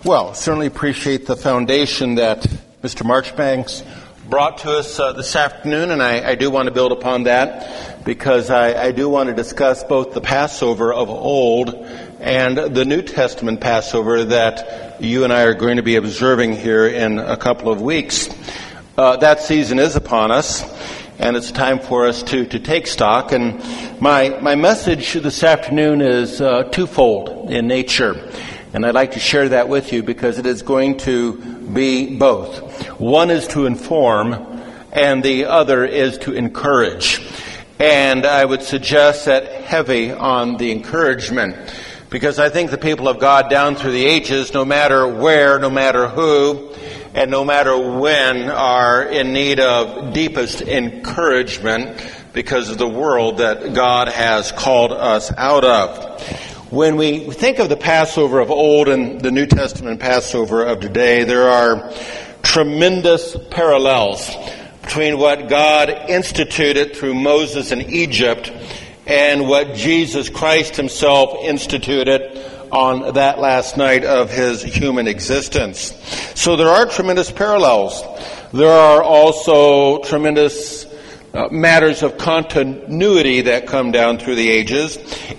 Well, certainly appreciate the foundation that Mr. Marchbanks brought to us this afternoon, and I do want to build upon that because I do want to discuss both the Passover of old and the New Testament Passover that you and I are going to be observing here in a couple of weeks. That season is upon us, and it's time for us to take stock. And my message this afternoon is twofold in nature. And I'd like to share that with you because it is going to be both. One is to inform, and the other is to encourage. And I would suggest that heavy on the encouragement, because I think the people of God down through the ages, no matter where, no matter who, and no matter when, are in need of deepest encouragement because of the world that God has called us out of. When we think of the Passover of old and the New Testament Passover of today, there are tremendous parallels between what God instituted through Moses in Egypt and what Jesus Christ himself instituted on that last night of his human existence. So there are tremendous parallels. There are also tremendous matters of continuity that come down through the ages,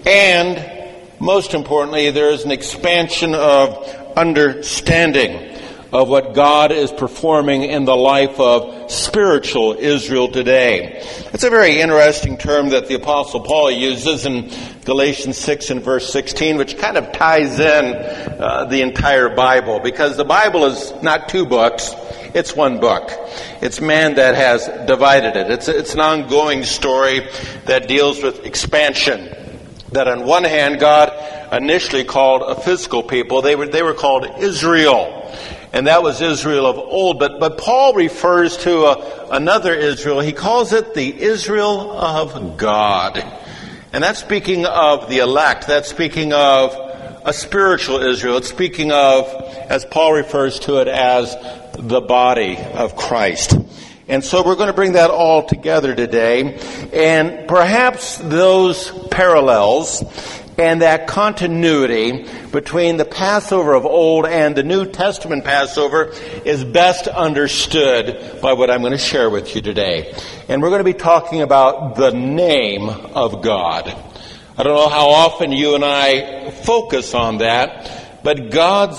and most importantly, there is an expansion of understanding of what God is performing in the life of spiritual Israel today. It's a very interesting term that the Apostle Paul uses in Galatians 6 and verse 16, which kind of ties in the entire Bible, because the Bible is not two books, it's one book. It's man that has divided it. It's an ongoing story that deals with expansion. That on one hand, God initially called a physical people. They were called Israel. And that was Israel of old. But Paul refers to another Israel. He calls it the Israel of God. And that's speaking of the elect. That's speaking of a spiritual Israel. It's speaking of, as Paul refers to it, as the body of Christ. And so we're going to bring that all together today. And perhaps those parallels and that continuity between the Passover of old and the New Testament Passover is best understood by what I'm going to share with you today. And we're going to be talking about the name of God. I don't know how often you and I focus on that, but God's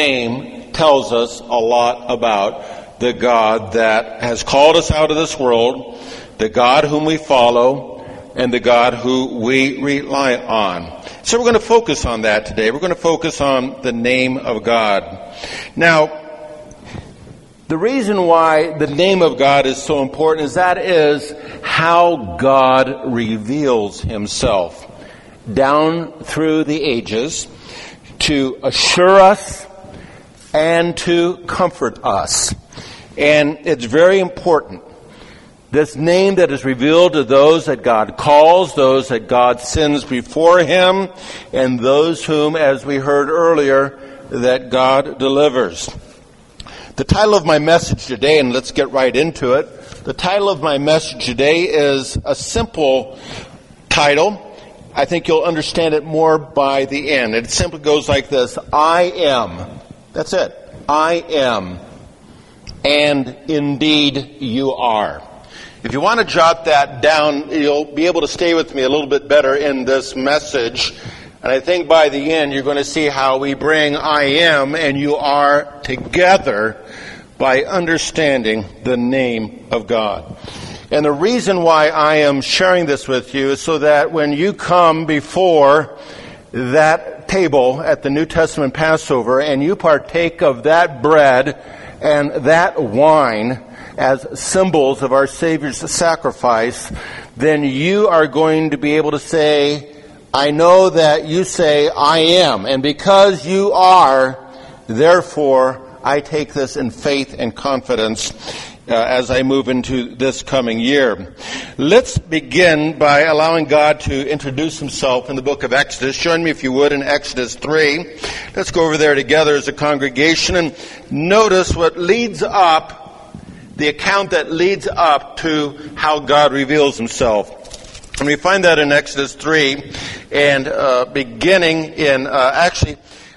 name tells us a lot about the God that has called us out of this world, the God whom we follow, and the God who we rely on. So we're going to focus on that today. We're going to focus on the name of God. Now, the reason why the name of God is so important is how God reveals himself down through the ages to assure us and to comfort us. And it's very important. This name that is revealed to those that God calls, those that God sends before him, and those whom, as we heard earlier, that God delivers. The title of my message today, and let's get right into it. The title of my message today is a simple title. I think you'll understand it more by the end. It simply goes like this: I am. That's it. I am. And indeed you are. If you want to jot that down, you'll be able to stay with me a little bit better in this message. And I think by the end, you're going to see how we bring I am and you are together by understanding the name of God. And the reason why I am sharing this with you is so that when you come before that table at the New Testament Passover and you partake of that bread and that wine as symbols of our Savior's sacrifice, then you are going to be able to say, I know that you say, I am. And because you are, therefore, I take this in faith and confidence as I move into this coming year. Let's begin by allowing God to introduce himself in the book of Exodus. Join me, if you would, in Exodus 3. Let's go over there together as a congregation and notice what leads up, the account that leads up to how God reveals himself. And we find that in Exodus 3, and beginning in,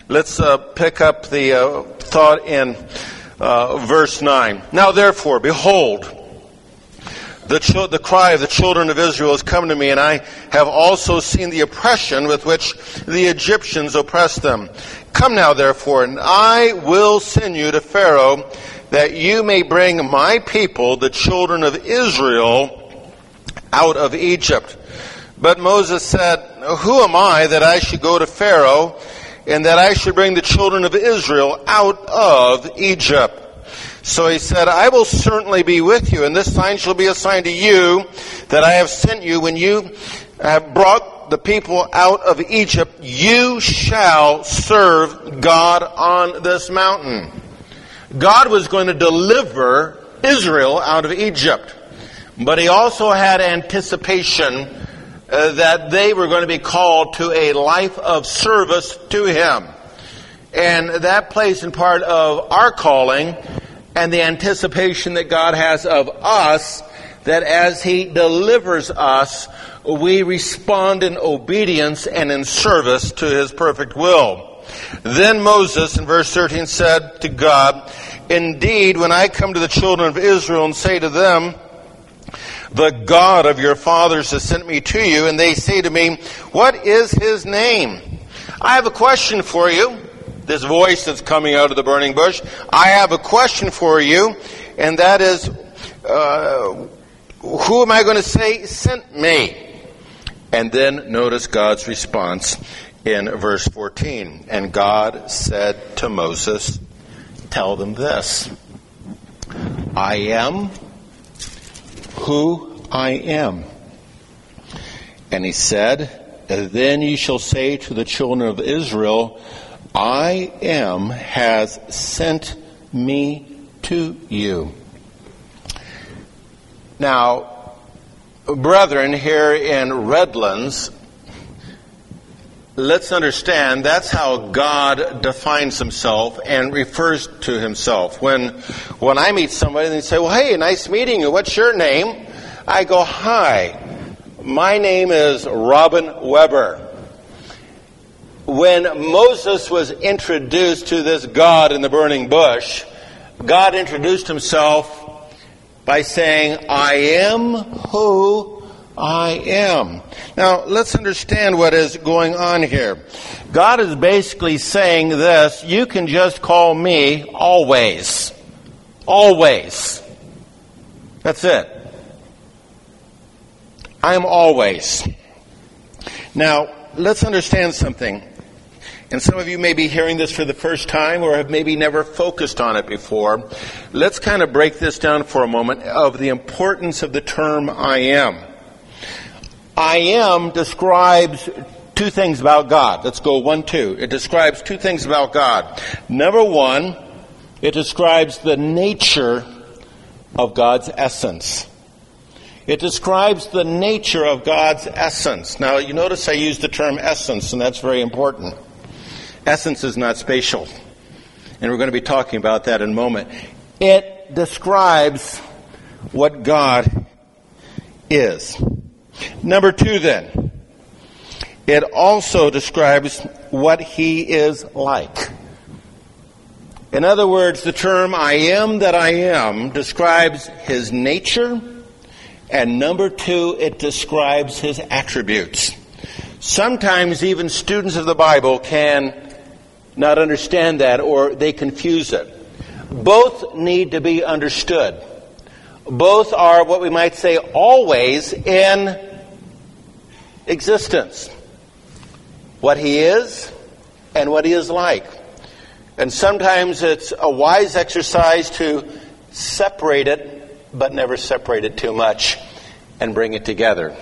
Let's pick up the thought in verse 9. Now therefore, behold, the cry of the children of Israel has come to me, and I have also seen the oppression with which the Egyptians oppress them. Come now therefore, and I will send you to Pharaoh, that you may bring my people, the children of Israel, out of Egypt. But Moses said, Who am I that I should go to Pharaoh, and that I should bring the children of Israel out of Egypt? So he said, I will certainly be with you, and this sign shall be a sign to you that I have sent you. When you have brought the people out of Egypt, you shall serve God on this mountain. God was going to deliver Israel out of Egypt, but he also had anticipation that they were going to be called to a life of service to him. And that plays in part of our calling and the anticipation that God has of us, that as he delivers us, we respond in obedience and in service to his perfect will. Then Moses, in verse 13, said to God, Indeed, when I come to the children of Israel and say to them, The God of your fathers has sent me to you, and they say to me, What is his name? I have a question for you. This voice that's coming out of the burning bush. I have a question for you, and that is, who am I going to say sent me? And then notice God's response in verse 14. And God said to Moses, Tell them this, I am who I am. And he said, Then you shall say to the children of Israel, I am has sent me to you. Now, brethren, here in Redlands, let's understand that's how God defines himself and refers to himself. When I meet somebody and they say, Well, hey, nice meeting you. What's your name? I go, Hi, my name is Robin Weber. When Moses was introduced to this God in the burning bush, God introduced himself by saying, I am who I am. Now, let's understand what is going on here. God is basically saying this, you can just call me always. Always. That's it. I am always. Now, let's understand something. And some of you may be hearing this for the first time or have maybe never focused on it before. Let's kind of break this down for a moment of the importance of the term I am. I am describes two things about God. Let's go 1, 2. It describes two things about God. Number one, it describes the nature of God's essence. It describes the nature of God's essence. Now, you notice I use the term essence, and that's very important. Essence is not spatial. And we're going to be talking about that in a moment. It describes what God is. Number 2, then, it also describes what he is like. In other words, the term I am that I am describes his nature, and number 2, it describes his attributes. Sometimes even students of the Bible can not understand that, or they confuse it. Both need to be understood. Both are what we might say always in existence. What he is and what he is like. And sometimes it's a wise exercise to separate it, but never separate it too much and bring it together.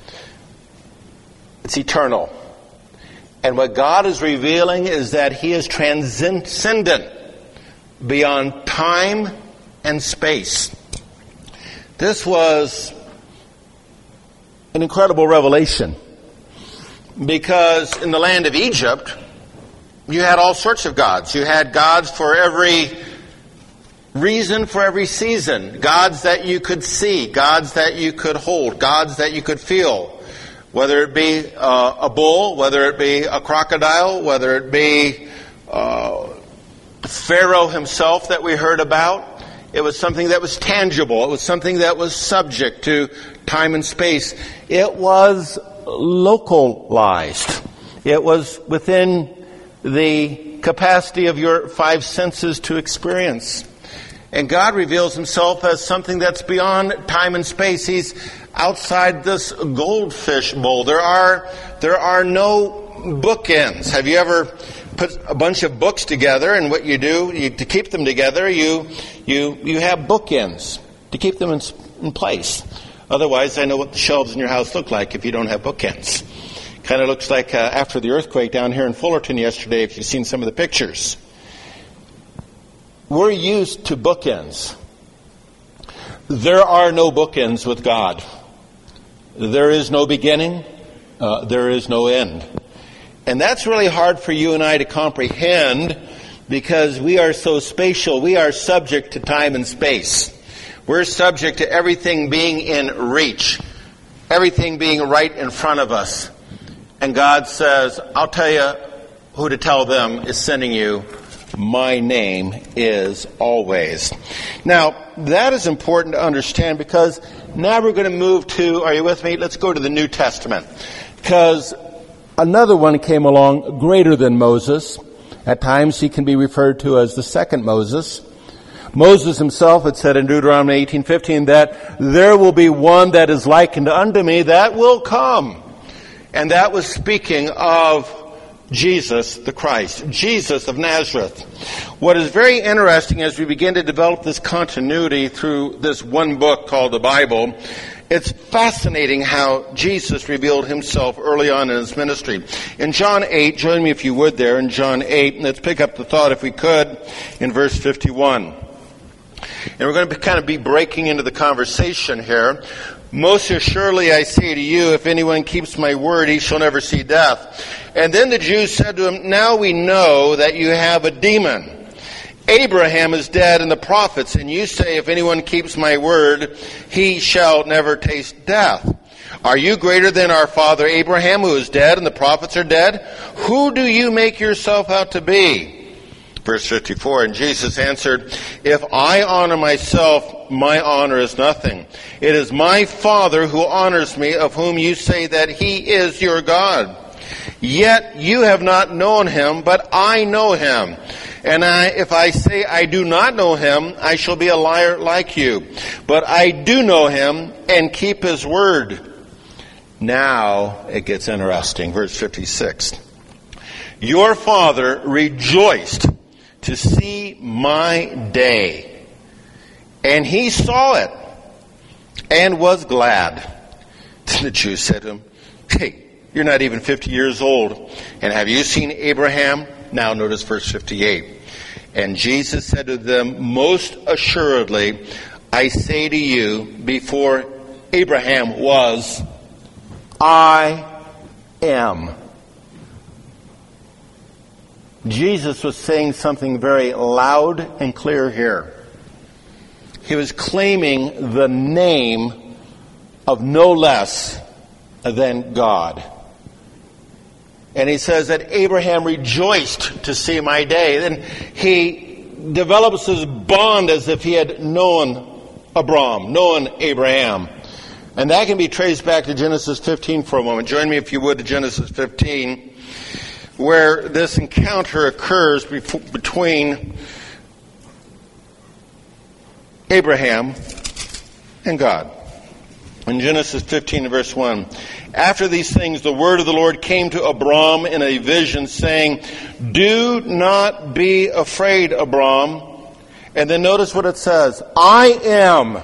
It's eternal. And what God is revealing is that he is transcendent beyond time and space. This was an incredible revelation because in the land of Egypt, you had all sorts of gods. You had gods for every reason, for every season. Gods that you could see, gods that you could hold, gods that you could feel. Whether it be a bull, whether it be a crocodile, whether it be Pharaoh himself that we heard about. It was something that was tangible. It was something that was subject to time and space. It was localized. It was within the capacity of your five senses to experience. And God reveals himself as something that's beyond time and space. He's outside this goldfish bowl. There are no bookends. Have you ever put a bunch of books together, and what you do, to keep them together, you have bookends to keep them in place. Otherwise, I know what the shelves in your house look like if you don't have bookends. Kind of looks like after the earthquake down here in Fullerton yesterday, if you've seen some of the pictures. We're used to bookends. There are no bookends with God. There is no beginning. There is no end. And that's really hard for you and I to comprehend because we are so spatial. We are subject to time and space. We're subject to everything being in reach, everything being right in front of us. And God says, I'll tell you who to tell them is sending you. My name is always. Now, that is important to understand because now we're going to move to, are you with me? Let's go to the New Testament. Because another one came along greater than Moses. At times he can be referred to as the second Moses. Moses himself had said in Deuteronomy 18:15 that there will be one that is likened unto me that will come. And that was speaking of Jesus the Christ, Jesus of Nazareth. What is very interesting as we begin to develop this continuity through this one book called the Bible, it's fascinating how Jesus revealed himself early on in his ministry. In John 8, join me if you would there, in John 8, let's pick up the thought if we could in verse 51. And we're going to kind of be breaking into the conversation here. Most assuredly I say to you, if anyone keeps my word, he shall never see death. And then the Jews said to him, now we know that you have a demon. Abraham is dead and the prophets, and you say, if anyone keeps my word, he shall never taste death. Are you greater than our father Abraham, who is dead and the prophets are dead? Who do you make yourself out to be? Verse 54, and Jesus answered, if I honor myself, my honor is nothing. It is my Father who honors me, of whom you say that he is your God. Yet you have not known him, but I know him. And if I say I do not know him, I shall be a liar like you. But I do know him and keep his word. Now it gets interesting. Verse 56. Your father rejoiced to see my day, and he saw it and was glad. Then the Jews said to him, hey, you're not even 50 years old, and have you seen Abraham? Now notice verse 58. And Jesus said to them, most assuredly, I say to you, before Abraham was, I am. Jesus was saying something very loud and clear here. He was claiming the name of no less than God. And he says that Abraham rejoiced to see my day. Then he develops his bond as if he had known Abraham. And that can be traced back to Genesis 15 for a moment. Join me, if you would, to Genesis 15, where this encounter occurs between Abraham and God. In Genesis 15 verse 1, after these things the word of the Lord came to Abram in a vision, saying, do not be afraid, Abram. And then notice what it says, I am.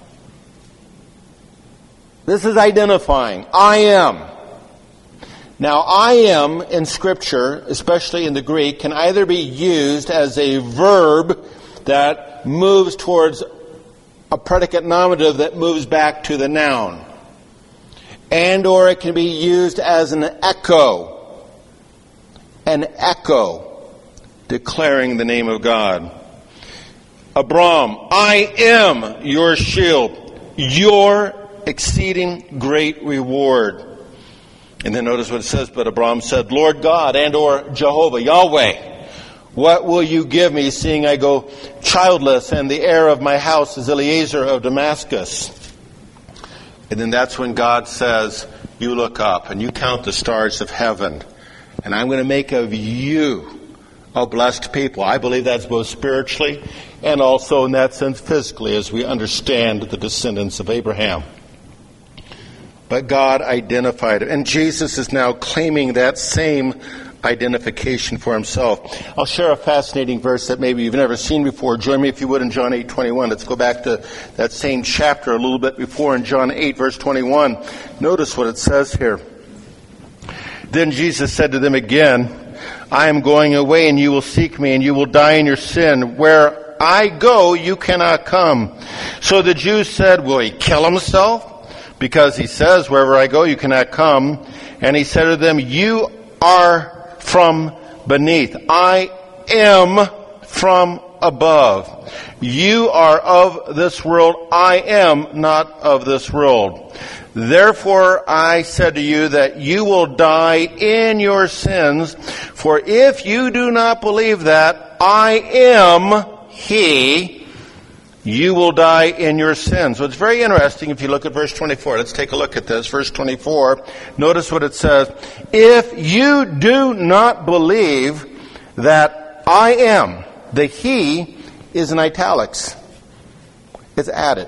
This is identifying, I am. Now, I am in Scripture, especially in the Greek, can either be used as a verb that moves towards a predicate nominative that moves back to the noun. And or it can be used as an echo. An echo declaring the name of God. Abram, I am your shield, your exceeding great reward. And then notice what it says, but Abram said, Lord God and or Jehovah, Yahweh, What will you give me, seeing I go childless, and the heir of my house is Eliezer of Damascus? And then that's when God says, you look up and you count the stars of heaven, and I'm going to make of you a blessed people. I believe that's both spiritually and also in that sense physically, as we understand the descendants of Abraham. But God identified it. And Jesus is now claiming that same identification for himself. I'll share a fascinating verse that maybe you've never seen before. Join me if you would in John 8:21. Let's go back to that same chapter a little bit before in John 8 verse 21. Notice what it says here. Then Jesus said to them again, I am going away and you will seek me and you will die in your sin. Where I go, you cannot come. So the Jews said, will he kill himself? Because he says, wherever I go, you cannot come. And he said to them, you are from beneath. I am from above. You are of this world. I am not of this world. Therefore I said to you that you will die in your sins. For if you do not believe that I am He, you will die in your sins. So it's very interesting if you look at verse 24. Let's take a look at this. Verse 24. Notice what it says. If you do not believe that I am, the He is in italics. It's added.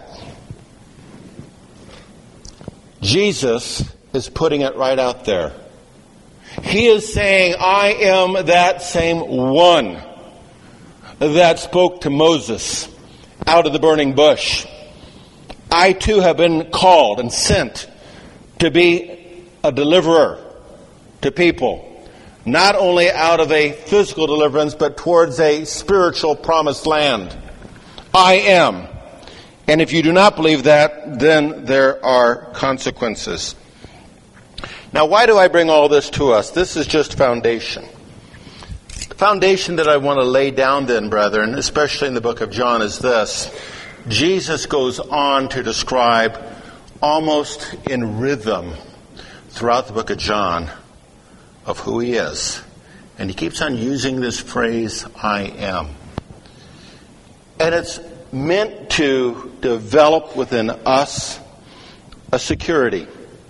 Jesus is putting it right out there. He is saying, I am that same one that spoke to Moses out of the burning bush. I too have been called and sent to be a deliverer to people, not only out of a physical deliverance, but towards a spiritual promised land. I am. And if you do not believe that, then there are consequences. Now, why do I bring all this to us? This is just foundation. The foundation that I want to lay down then, brethren, especially in the book of John, is this. Jesus goes on to describe almost in rhythm throughout the book of John of who he is. And he keeps on using this phrase, I am. And it's meant to develop within us a security.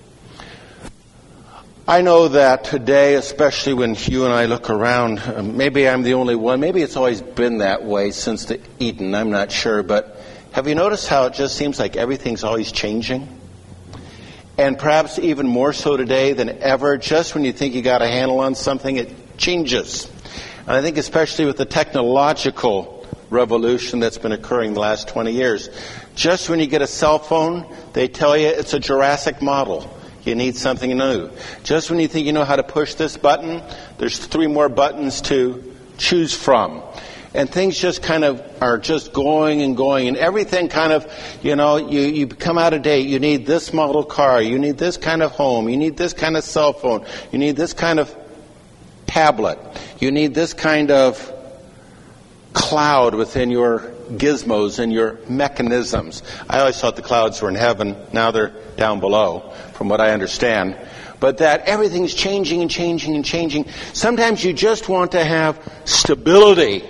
I know that today, especially when you and I look around, maybe I'm the only one, maybe it's always been that way since the Eden, I'm not sure, but have you noticed how it just seems like everything's always changing? And perhaps even more so today than ever, just when you think you got a handle on something, it changes. And I think especially with the technological revolution that's been occurring the last 20 years, just when you get a cell phone, they tell you it's a Jurassic model. You need something new. Just when you think you know how to push this button, there's 3 more buttons to choose from. And things just kind of are just going and going. And everything kind of, you come out of date. You need this model car. You need this kind of home. You need this kind of cell phone. You need this kind of tablet. You need this kind of cloud within your gizmos and your mechanisms. I always thought the clouds were in heaven. Now they're down below, from what I understand. But that everything's changing and changing and changing. Sometimes you just want to have stability.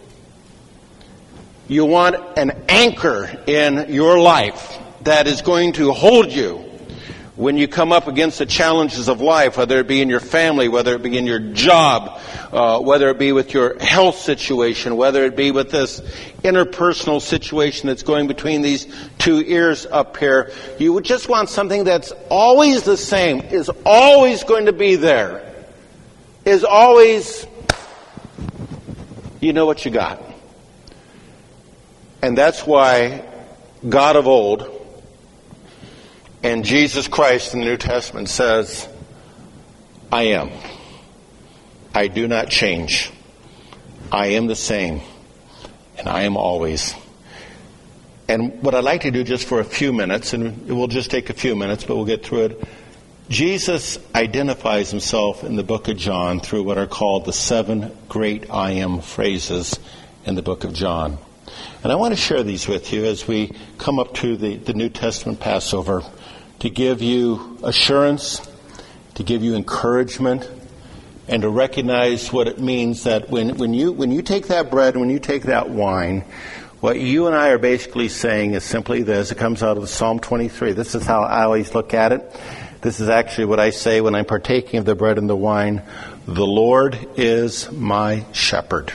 You want an anchor in your life that is going to hold you when you come up against the challenges of life, whether it be in your family, whether it be in your job, whether it be with your health situation, whether it be with this interpersonal situation that's going between these 2 ears up here. You would just want something that's always the same, is always going to be there, is always, you know what you got. And that's why God of old and Jesus Christ in the New Testament says, I am. I do not change. I am the same. And I am always. And what I'd like to do just for a few minutes, and it will just take a few minutes, but we'll get through it. Jesus identifies himself in the book of John through what are called the 7 great I am phrases in the book of John. And I want to share these with you as we come up to the New Testament Passover, to give you assurance, to give you encouragement, and to recognize what it means that when you take that bread and when you take that wine, what you and I are basically saying is simply this. It comes out of Psalm 23. This is how I always look at it. This is actually what I say when I'm partaking of the bread and the wine. The Lord is my shepherd.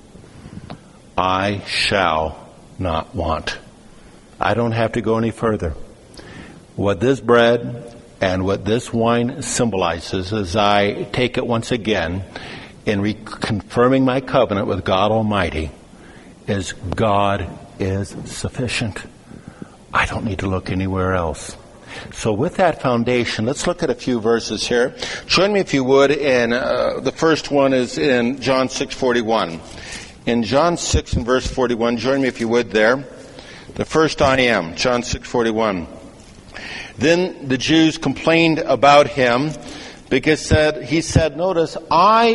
I shall not want. I don't have to go any further. What this bread and what this wine symbolizes as I take it once again in reconfirming my covenant with God Almighty is God is sufficient. I don't need to look anywhere else. So with that foundation, let's look at a few verses here. Join me if you would in, the first one is in John 6:41. In John 6 and verse 41, join me if you would there. The first I am, John 6:41. Then the Jews complained about him because he said, notice, I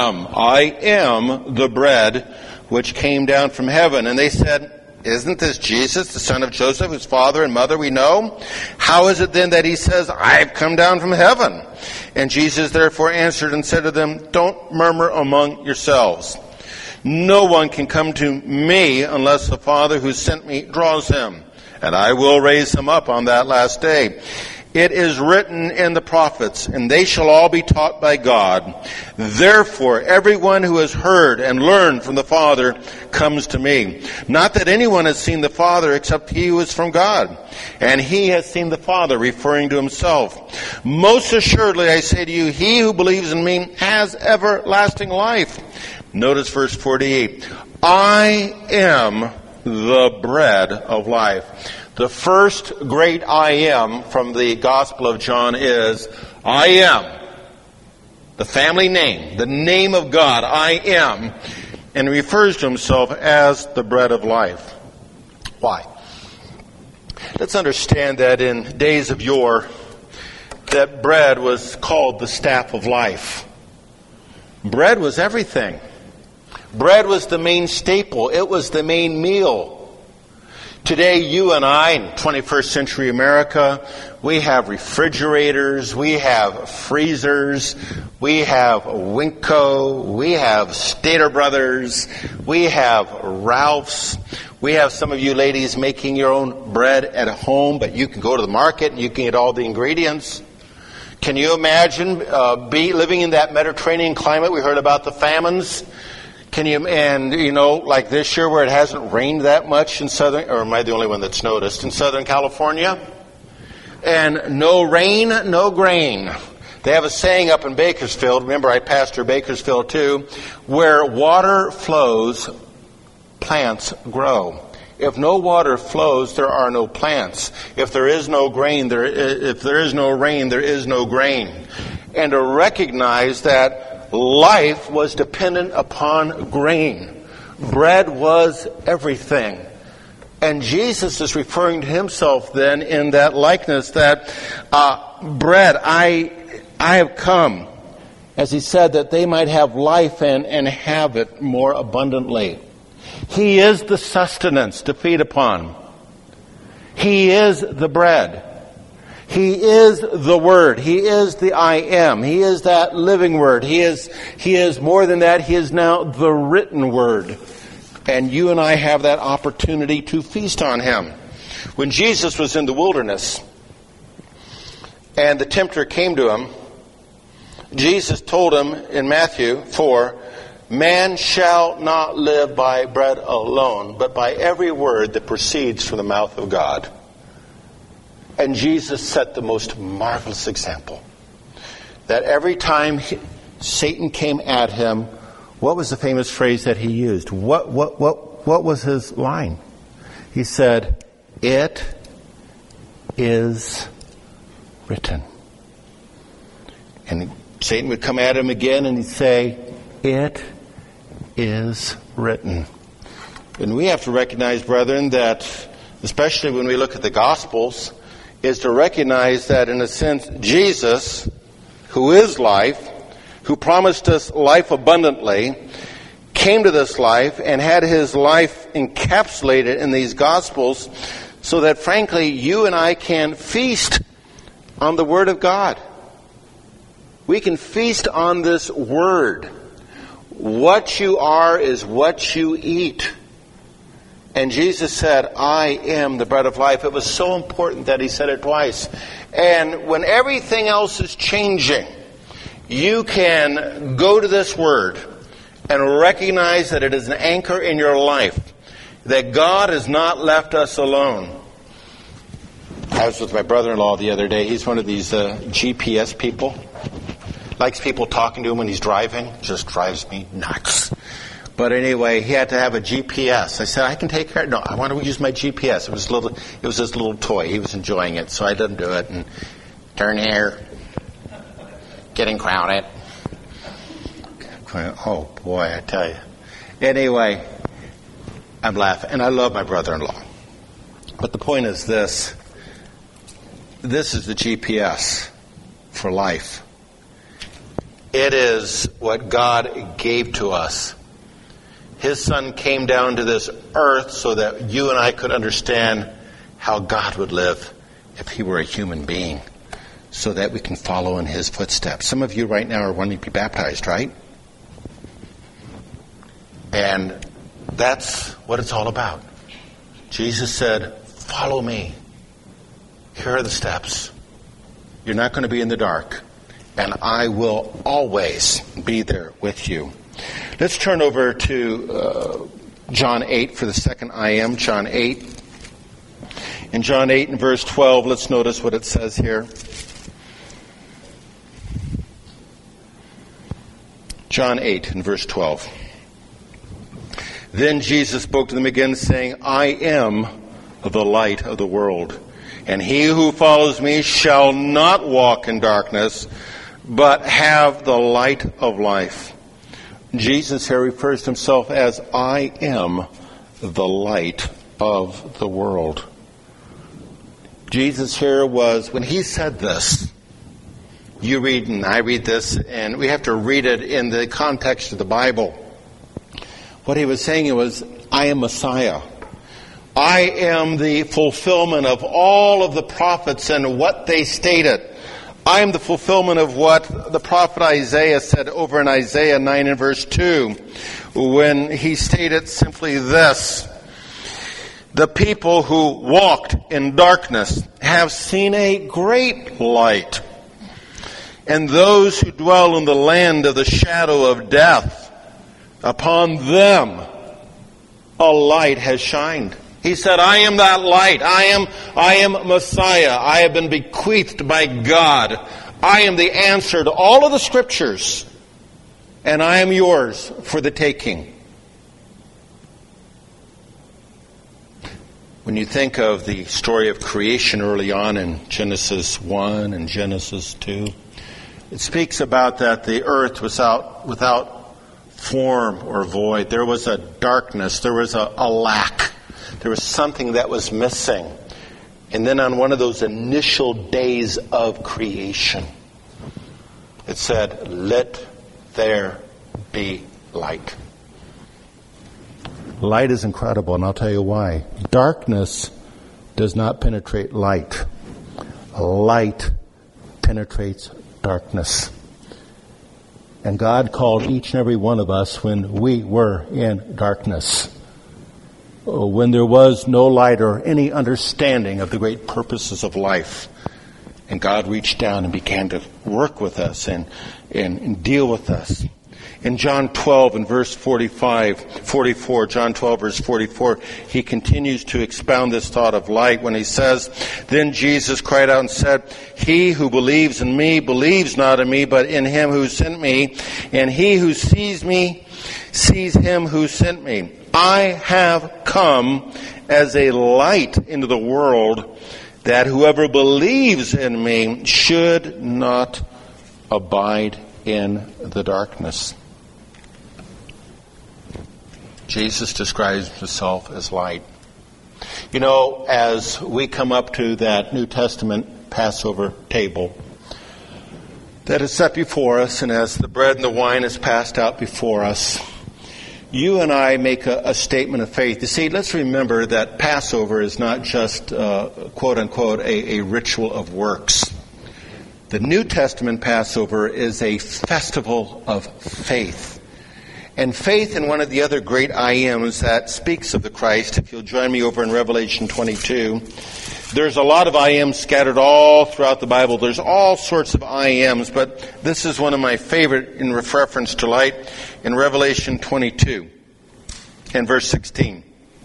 am the bread which came down from heaven. And they said, isn't this Jesus, the son of Joseph, whose father and mother we know? How is it then that he says, I've come down from heaven? And Jesus therefore answered and said to them, don't murmur among yourselves. No one can come to me unless the Father who sent me draws him, and I will raise him up on that last day. It is written in the prophets, and they shall all be taught by God. Therefore, everyone who has heard and learned from the Father comes to me. Not that anyone has seen the Father except he who is from God. And he has seen the Father, referring to himself. Most assuredly, I say to you, he who believes in me has everlasting life. Notice verse 48. I am the bread of life. The first great I am from the Gospel of John is, I am. The family name, the name of God, I am. And he refers to himself as the bread of life. Why? Let's understand that in days of yore, that bread was called the staff of life. Bread was everything. Bread was the main staple. It was the main meal. Today, you and I, in 21st century America, we have refrigerators, we have freezers, we have Winco, we have Stater Brothers, we have Ralph's. We have some of you ladies making your own bread at home, but you can go to the market and you can get all the ingredients. Can you imagine living in that Mediterranean climate? We heard about the famines. Like this year where it hasn't rained that much in southern, or am I the only one that's noticed, in Southern California? And no rain, no grain. They have a saying up in Bakersfield, remember I pastor Bakersfield too, where water flows, plants grow. If no water flows, there are no plants. If there is no grain, if there is no rain, there is no grain. And to recognize that life was dependent upon grain. Bread was everything. And Jesus is referring to himself then in that likeness that bread, I have come, as he said, that they might have life and have it more abundantly. He is the sustenance to feed upon. He is the bread. He is the Word. He is the I am. He is that living Word. He is more than that. He is now the written Word. And you and I have that opportunity to feast on Him. When Jesus was in the wilderness and the tempter came to Him, Jesus told him in Matthew 4, man shall not live by bread alone, but by every word that proceeds from the mouth of God. And Jesus set the most marvelous example. That every time Satan came at him, what was the famous phrase that he used? What was his line? He said, it is written. And Satan would come at him again and he'd say, it is written. And we have to recognize, brethren, that especially when we look at the Gospels, is to recognize that in a sense, Jesus, who is life, who promised us life abundantly, came to this life and had his life encapsulated in these Gospels so that frankly you and I can feast on the Word of God. We can feast on this word. What you are is what you eat. And Jesus said, I am the bread of life. It was so important that he said it twice. And when everything else is changing, you can go to this word and recognize that it is an anchor in your life, that God has not left us alone. I was with my brother-in-law the other day. He's one of these GPS people. Likes people talking to him when he's driving. Just drives me nuts. But anyway, he had to have a GPS. I said, I can take care of it. No, I want to use my GPS. It was this little toy. He was enjoying it, so I let him do it. And turn here. Getting crowded. Oh, boy, I tell you. Anyway, I'm laughing. And I love my brother-in-law. But the point is this. This is the GPS for life. It is what God gave to us. His Son came down to this earth so that you and I could understand how God would live if he were a human being, so that we can follow in his footsteps. Some of you right now are wanting to be baptized, right? And that's what it's all about. Jesus said, follow me. Here are the steps. You're not going to be in the dark. And I will always be there with you. Let's turn over to John 8 for the second I am. John 8. In John 8 and verse 12, let's notice what it says here. John 8 and verse 12. Then Jesus spoke to them again, saying, I am the light of the world. And he who follows me shall not walk in darkness, but have the light of life. Jesus here refers to himself as, I am the light of the world. Jesus here was, when he said this, you read and I read this, and we have to read it in the context of the Bible. What he was saying was, I am Messiah. I am the fulfillment of all of the prophets and what they stated. I am the fulfillment of what the prophet Isaiah said over in Isaiah 9 and verse 2, when he stated simply this: the people who walked in darkness have seen a great light, and those who dwell in the land of the shadow of death, upon them a light has shined. He said, I am that light. I am Messiah. I have been bequeathed by God. I am the answer to all of the scriptures. And I am yours for the taking. When you think of the story of creation early on in Genesis 1 and Genesis 2, it speaks about that the earth was without form or void. There was a darkness. There was a lack. There was something that was missing. And then on one of those initial days of creation, it said, let there be light. Light is incredible, and I'll tell you why. Darkness does not penetrate light. Light penetrates darkness. And God called each and every one of us when we were in darkness, when there was no light or any understanding of the great purposes of life. And God reached down and began to work with us and deal with us. In John 12 and verse 44, John 12 verse 44, he continues to expound this thought of light when he says, then Jesus cried out and said, he who believes in me believes not in me, but in him who sent me. And he who sees me sees him who sent me. I have come as a light into the world, that whoever believes in me should not abide in the darkness. Jesus describes himself as light. You know, as we come up to that New Testament Passover table that is set before us, and as the bread and the wine is passed out before us, you and I make a statement of faith. You see, let's remember that Passover is not just, quote unquote, a ritual of works. The New Testament Passover is a festival of faith. And faith in one of the other great I Ams that speaks of the Christ, if you'll join me over in Revelation 22, there's a lot of I Ams scattered all throughout the Bible. There's all sorts of I Ams, but this is one of my favorite in reference to light in Revelation 22 and verse 16.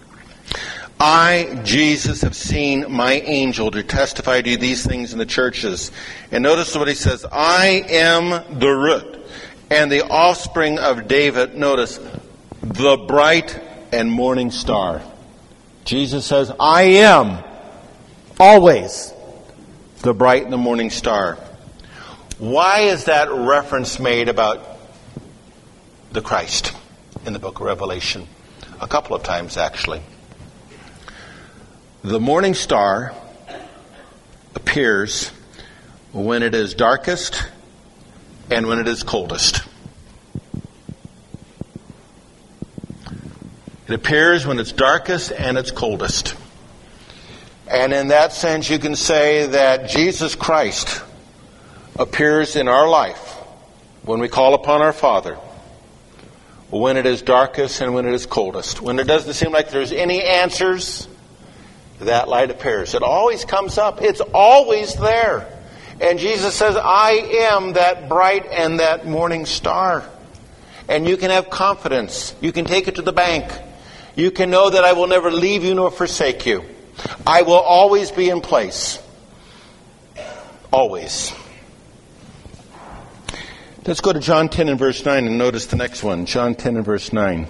I, Jesus, have seen my angel to testify to you these things in the churches. And notice what he says. I am the root and the offspring of David. Notice, the bright and morning star. Jesus says, I am always the bright and the morning star. Why is that reference made about the Christ in the book of Revelation? A couple of times, actually. The morning star appears when it is darkest and when it is coldest. It appears when it's darkest and it's coldest. And in that sense, you can say that Jesus Christ appears in our life when we call upon our Father, when it is darkest and when it is coldest. When it doesn't seem like there's any answers, that light appears. It always comes up. It's always there. And Jesus says, I am that bright and that morning star. And you can have confidence. You can take it to the bank. You can know that I will never leave you nor forsake you. I will always be in place. Always. Let's go to John 10 and verse 9 and notice the next one. John 10 and verse 9.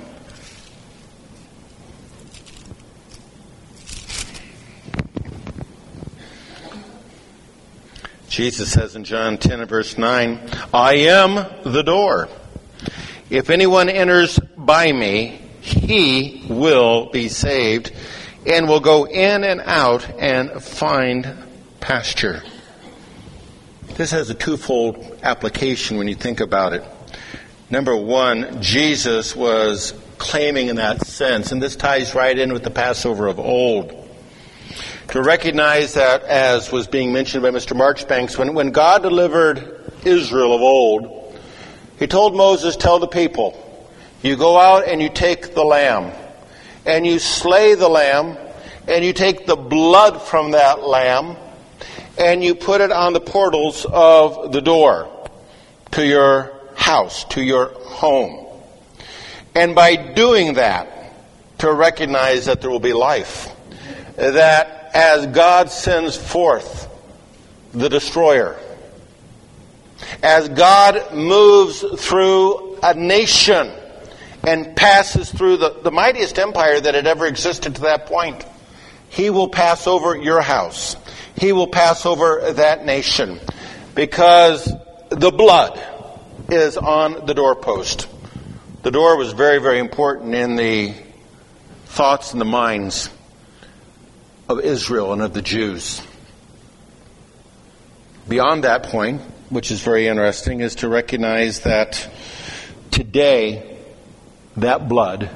Jesus says in John 10 and verse 9, I am the door. If anyone enters by me, he will be saved and will go in and out and find pasture. This has a twofold application when you think about it. Number one, Jesus was claiming in that sense, and this ties right in with the Passover of old, to recognize that, as was being mentioned by Mr. Marchbanks, when God delivered Israel of old, He told Moses, tell the people, you go out and you take the lamb, and you slay the lamb, and you take the blood from that lamb, and you put it on the portals of the door to your house, to your home. And by doing that, to recognize that there will be life, that as God sends forth the destroyer, as God moves through a nation and passes through the mightiest empire that had ever existed to that point, He will pass over your house. He will pass over that nation, because the blood is on the doorpost. The door was very, very important in the thoughts and the minds of Israel and of the Jews. Beyond that point, which is very interesting, is to recognize that today that blood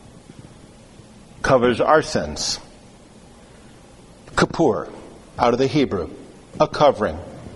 covers our sins. Kippur, out of the Hebrew, a covering.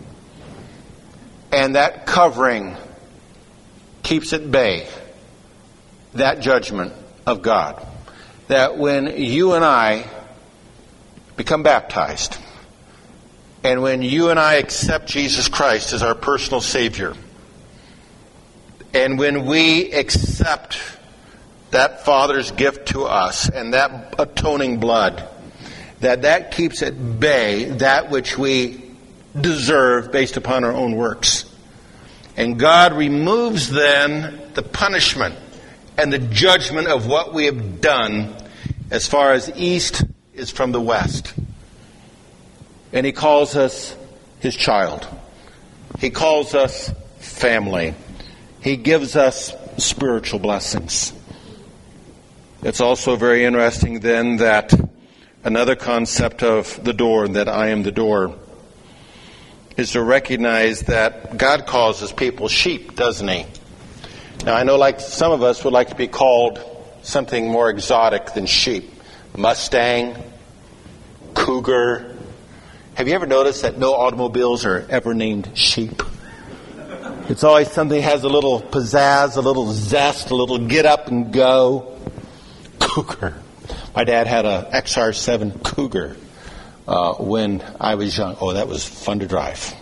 And that covering keeps at bay that judgment of God. That when you and I become baptized, and when you and I accept Jesus Christ as our personal Savior, and when we accept that Father's gift to us and that atoning blood, that keeps at bay that which we deserve based upon our own works. And God removes then the punishment and the judgment of what we have done as far as east is from the west. And He calls us His child. He calls us family. He gives us spiritual blessings. It's also very interesting then that another concept of the door, that I am the door, is to recognize that God calls His people sheep, doesn't He? Now I know like some of us would like to be called something more exotic than sheep. Mustang, cougar, Have you ever noticed that no automobiles are ever named sheep? It's always something that has a little pizzazz, a little zest, a little get up and go. Cougar. My dad had a XR7 Cougar when I was young. Oh, that was fun to drive.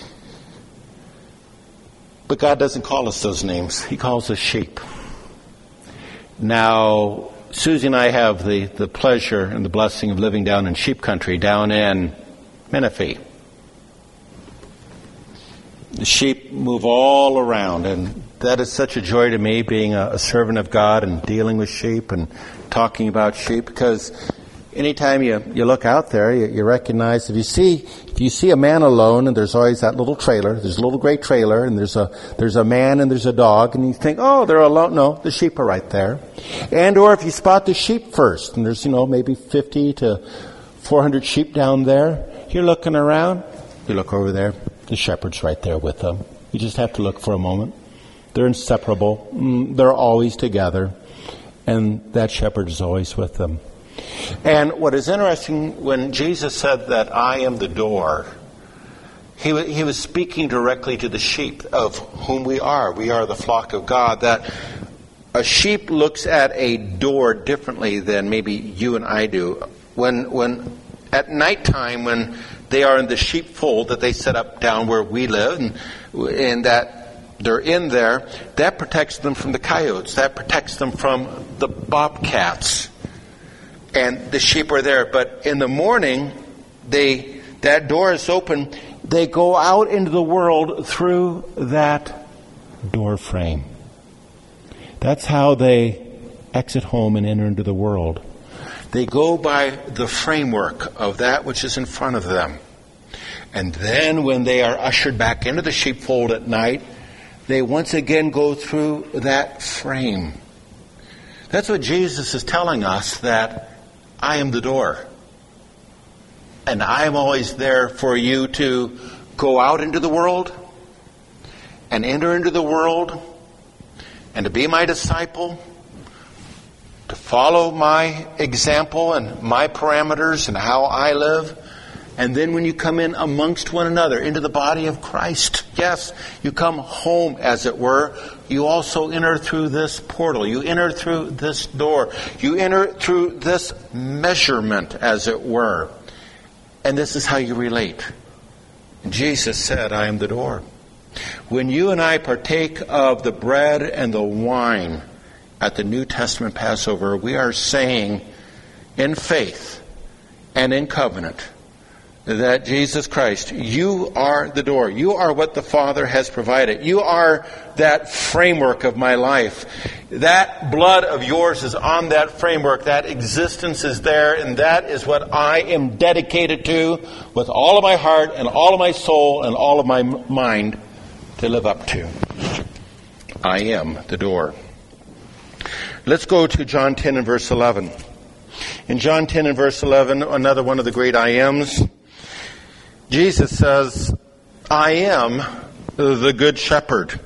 But God doesn't call us those names. He calls us sheep. Now, Susie and I have the pleasure and the blessing of living down in sheep country, down in Menifee. The sheep move all around, and that is such a joy to me, being a servant of God and dealing with sheep and talking about sheep, because anytime you look out there, you recognize if you see a man alone, and there's always that little trailer, there's a little gray trailer, and there's a man and there's a dog, and you think, oh, they're alone. No, the sheep are right there. And or if you spot the sheep first, and there's maybe 50 to 400 sheep down there, you're looking around, you look over there, the shepherd's right there with them. You just have to look for a moment. They're inseparable. They're always together, and that shepherd is always with them. And what is interesting, when Jesus said that I am the door, he was speaking directly to the sheep of whom we are. We are the flock of God. That a sheep looks at a door differently than maybe you and I do. When at nighttime, when they are in the sheepfold that they set up down where we live, and that they're in there, that protects them from the coyotes. That protects them from the bobcats. And the sheep are there. But in the morning, that door is open. They go out into the world through that door frame. That's how they exit home and enter into the world. They go by the framework of that which is in front of them. And then when they are ushered back into the sheepfold at night, they once again go through that frame. That's what Jesus is telling us, that I am the door. And I am always there for you to go out into the world and enter into the world and to be my disciple, to follow my example and my parameters and how I live. And then when you come in amongst one another into the body of Christ, yes, you come home, as it were. You also enter through this portal. You enter through this door. You enter through this measurement, as it were. And this is how you relate. Jesus said, I am the door. When you and I partake of the bread and the wine at the New Testament Passover, we are saying in faith and in covenant that Jesus Christ, you are the door. You are what the Father has provided. You are that framework of my life. That blood of yours is on that framework. That existence is there, and that is what I am dedicated to with all of my heart and all of my soul and all of my mind to live up to. I am the door. Let's go to John 10 and verse 11. In John 10 and verse 11, another one of the great I ams, Jesus says, I am the good shepherd.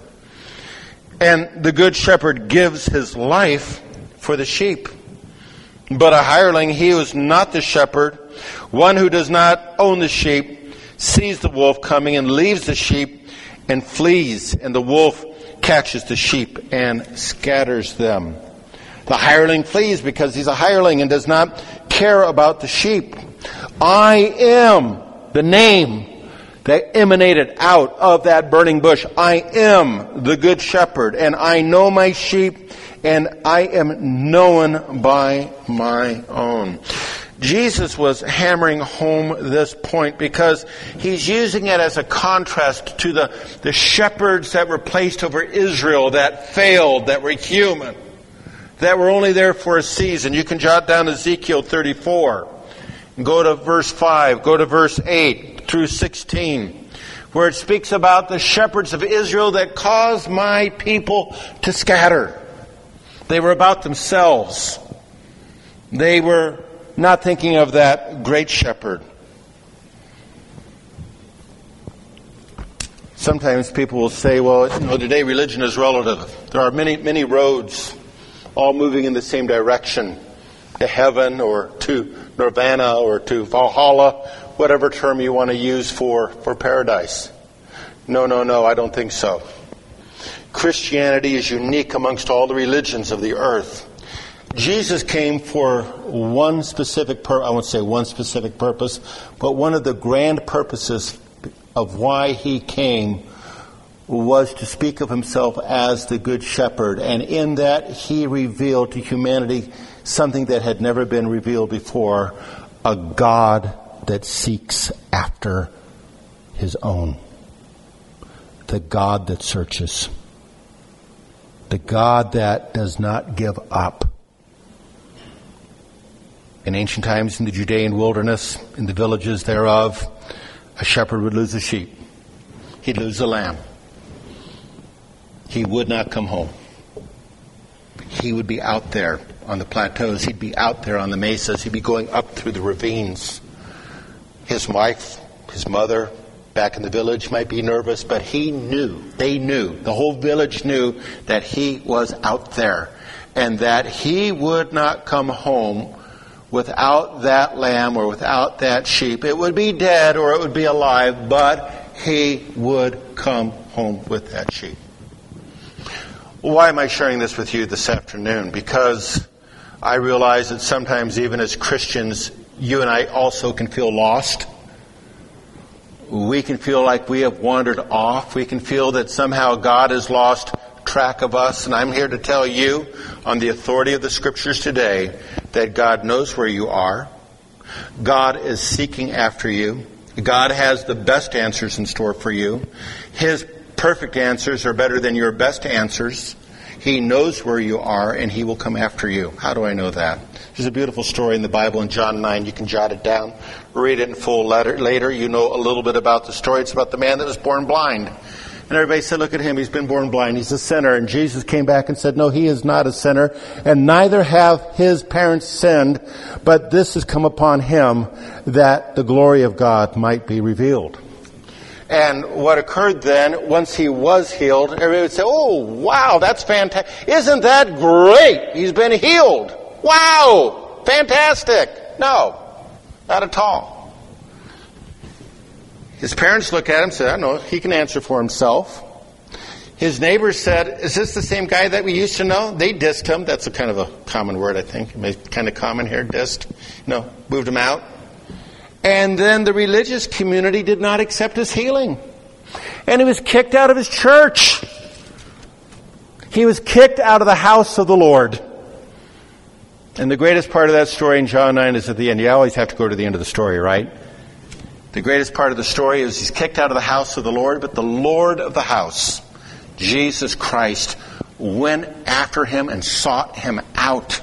And the good shepherd gives his life for the sheep. But a hireling, he who is not the shepherd, one who does not own the sheep, sees the wolf coming and leaves the sheep and flees. And the wolf catches the sheep and scatters them. The hireling flees because he's a hireling and does not care about the sheep. I am the name that emanated out of that burning bush. I am the good shepherd, and I know my sheep, and I am known by my own. Jesus was hammering home this point because he's using it as a contrast to the shepherds that were placed over Israel that failed, that were human, that were only there for a season. You can jot down Ezekiel 34. Go to verse 5, go to verse 8 through 16, where it speaks about the shepherds of Israel that caused my people to scatter. They were about themselves. They were not thinking of that great shepherd. Sometimes people will say, well, today religion is relative. There are many roads all moving in the same direction, to heaven or to Nirvana or to Valhalla, whatever term you want to use for paradise. No, I don't think so. Christianity is unique amongst all the religions of the earth. Jesus came for one specific I won't say one specific purpose, but one of the grand purposes of why he came was to speak of himself as the Good Shepherd. And in that, he revealed to humanity something that had never been revealed before, a God that seeks after his own. The God that searches. The God that does not give up. In ancient times, in the Judean wilderness, in the villages thereof, a shepherd would lose a sheep. He'd lose a lamb. He would not come home. He would be out there on the plateaus. He'd be out there on the mesas. He'd be going up through the ravines. His wife, his mother, back in the village might be nervous, but they knew, the whole village knew that he was out there and that he would not come home without that lamb or without that sheep. It would be dead or it would be alive, but he would come home with that sheep. Why am I sharing this with you this afternoon? Because I realize that sometimes even as Christians, you and I also can feel lost. We can feel like we have wandered off. We can feel that somehow God has lost track of us. And I'm here to tell you, on the authority of the Scriptures today, that God knows where you are. God is seeking after you. God has the best answers in store for you. His perfect answers are better than your best answers. He knows where you are, and He will come after you. How do I know that? There's a beautiful story in the Bible in John 9. You can jot it down. Read it in full later. You know a little bit about the story. It's about the man that was born blind. And everybody said, look at him. He's been born blind. He's a sinner. And Jesus came back and said, no, he is not a sinner. And neither have his parents sinned. But this has come upon him that the glory of God might be revealed. And what occurred then, once he was healed, everybody would say, oh, wow, that's fantastic. Isn't that great? He's been healed. Wow, fantastic. No, not at all. His parents looked at him and said, I know, he can answer for himself. His neighbors said, is this the same guy that we used to know? They dissed him. That's a kind of a common word, I think. Kind of common here, dissed. Moved him out. And then the religious community did not accept his healing. And he was kicked out of his church. He was kicked out of the house of the Lord. And the greatest part of that story in John 9 is at the end. You always have to go to the end of the story, right? The greatest part of the story is he's kicked out of the house of the Lord, but the Lord of the house, Jesus Christ, went after him and sought him out.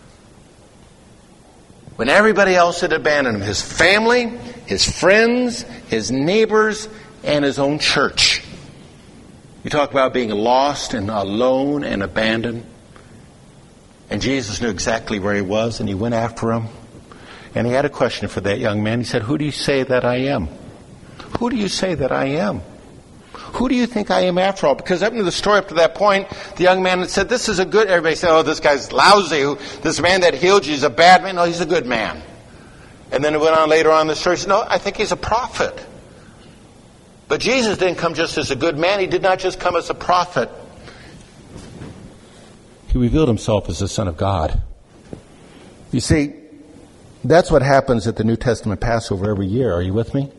When everybody else had abandoned him, his family, his friends, his neighbors, and his own church. You talk about being lost and alone and abandoned. And Jesus knew exactly where he was, and he went after him. And he had a question for that young man. He said, who do you say that I am? Who do you say that I am? Who do you think I am after all? Because up to the story up to that point, the young man had said, this is a good... Everybody said, oh, this guy's lousy. This man that healed you is a bad man. No, he's a good man. And then it went on later on in the story. He said, no, I think he's a prophet. But Jesus didn't come just as a good man. He did not just come as a prophet. He revealed himself as the Son of God. You see, that's what happens at the New Testament Passover every year. Are you with me?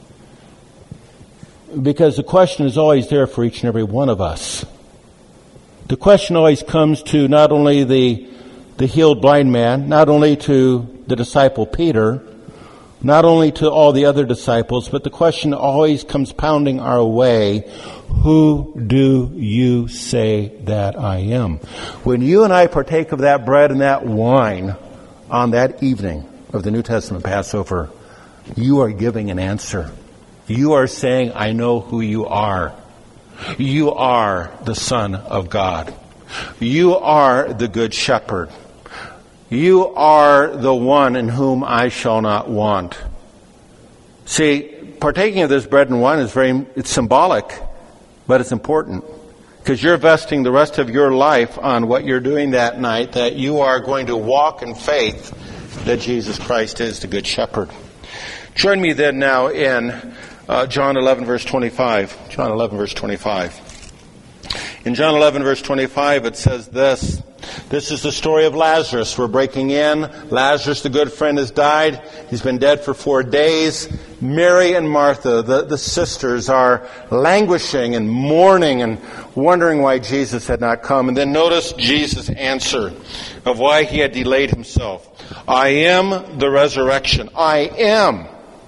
Because the question is always there for each and every one of us. The question always comes to not only the healed blind man, not only to the disciple Peter, not only to all the other disciples, but the question always comes pounding our way, who do you say that I am? When you and I partake of that bread and that wine on that evening of the New Testament Passover, you are giving an answer. You are saying, I know who you are. You are the Son of God. You are the Good Shepherd. You are the one in whom I shall not want. See, partaking of this bread and wine it's symbolic, but it's important. Because you're vesting the rest of your life on what you're doing that night, that you are going to walk in faith that Jesus Christ is the Good Shepherd. Join me then now in John 11, verse 25. John 11, verse 25. In John 11, verse 25, it says this. This is the story of Lazarus. We're breaking in. Lazarus, the good friend, has died. He's been dead for 4 days. Mary and Martha, the sisters, are languishing and mourning and wondering why Jesus had not come. And then notice Jesus' answer of why he had delayed himself. I am the resurrection. I am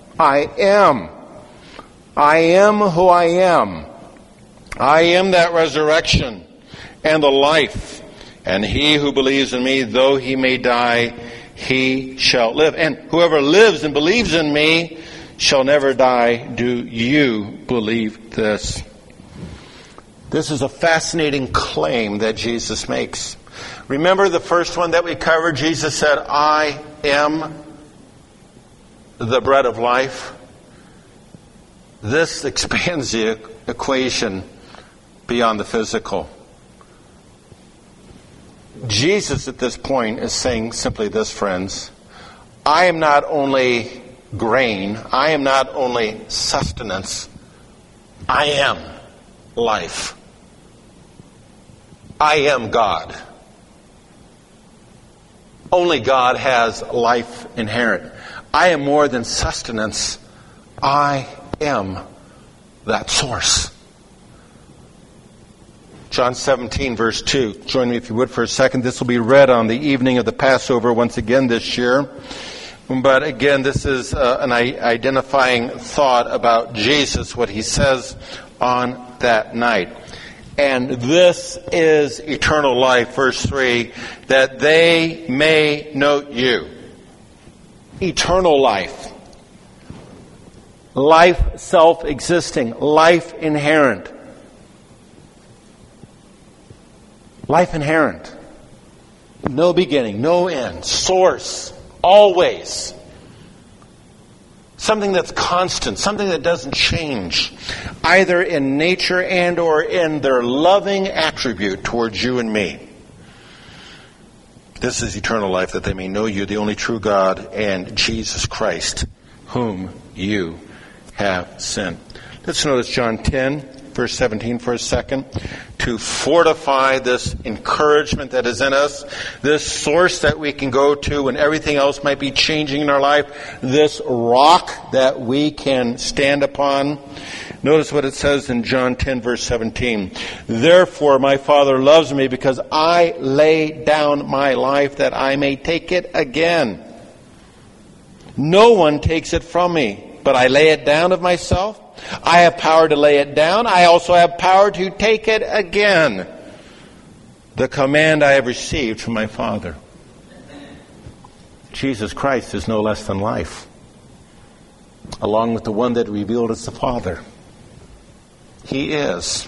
who I am. I am that resurrection and the life. And he who believes in me, though he may die, he shall live. And whoever lives and believes in me shall never die. Do you believe this? This is a fascinating claim that Jesus makes. Remember the first one that we covered? Jesus said, I am the bread of life. This expands the equation beyond the physical. Jesus at this point is saying simply this, friends. I am not only grain. I am not only sustenance. I am life. I am God. Only God has life inherent. I am more than sustenance. I am that source. John 17, verse 2. Join me if you would for a second. This will be read on the evening of the Passover once again this year. But again, this is an identifying thought about Jesus, what he says on that night. And this is eternal life, verse 3, that they may know you. Eternal life. Life self-existing. Life inherent. Life inherent. No beginning, no end. Source. Always. Something that's constant. Something that doesn't change. Either in nature and or in their loving attribute towards you and me. This is eternal life, that they may know you, the only true God, and Jesus Christ, whom you have sent. Let's notice John 10. Verse 17 for a second, to fortify this encouragement that is in us, this source that we can go to when everything else might be changing in our life, this rock that we can stand upon. Notice what it says in John 10 verse 17. Therefore my Father loves me because I lay down my life that I may take it again. No one takes it from me, but I lay it down of myself. I have power to lay it down. I also have power to take it again. The command I have received from my Father. Jesus Christ is no less than life, along with the one that revealed as the Father. He is.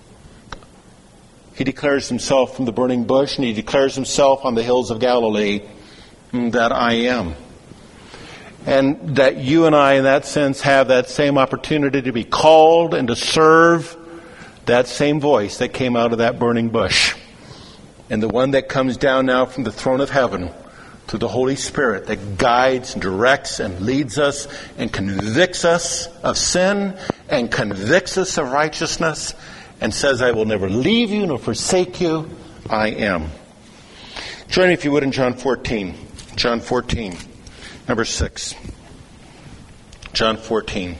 He declares himself from the burning bush, and he declares himself on the hills of Galilee, that I am. And that you and I, in that sense, have that same opportunity to be called and to serve that same voice that came out of that burning bush. And the one that comes down now from the throne of heaven through the Holy Spirit that guides and directs and leads us and convicts us of sin and convicts us of righteousness and says, I will never leave you nor forsake you. I am. Join me if you would in John 14. John 14. Number 6. John 14.